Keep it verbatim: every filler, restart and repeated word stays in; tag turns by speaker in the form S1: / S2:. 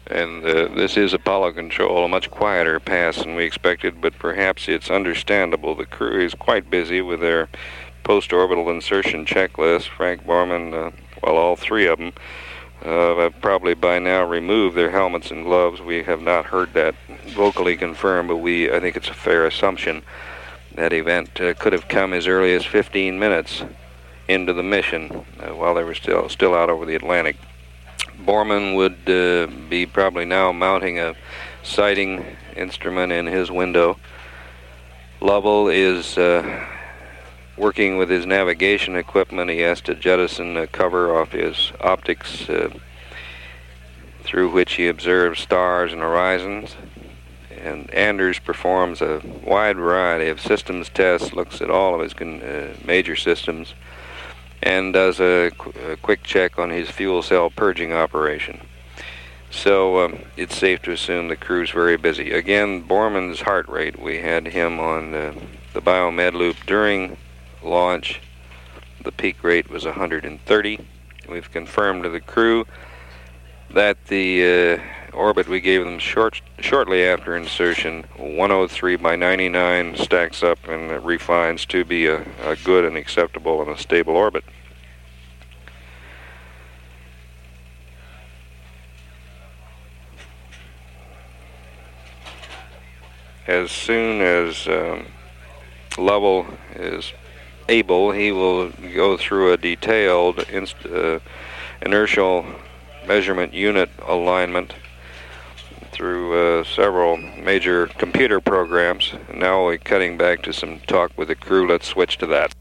S1: And uh, this is Apollo Control, a much quieter pass than we expected, but perhaps it's understandable. The crew is quite busy with their post-orbital insertion checklist. Frank Borman, uh, well, all three of them, uh, have probably by now removed their helmets and gloves. We have not heard that vocally confirmed, but we, I think it's a fair assumption that event uh, could have come as early as fifteen minutes into the mission uh, while they were still still out over the Atlantic. Borman would uh, be probably now mounting a sighting instrument in his window. Lovell is uh, working with his navigation equipment. He has to jettison the cover off his optics uh, through which he observes stars and horizons. And Anders performs a wide variety of systems tests, looks at all of his con uh, major systems, and does a, qu a quick check on his fuel cell purging operation. So um, it's safe to assume the crew's very busy. Again, Borman's heart rate, we had him on uh, the biomed loop during launch. The peak rate was one hundred thirty. We've confirmed to the crew that the uh, orbit we gave them short, shortly after insertion, one oh three by ninety-nine, stacks up and refines to be a, a good and acceptable and a stable orbit. As soon as um, Lovell is able, he will go through a detailed inst uh, inertial measurement unit alignment through uh, several major computer programs. And now we're cutting back to some talk with the crew. Let's switch to that.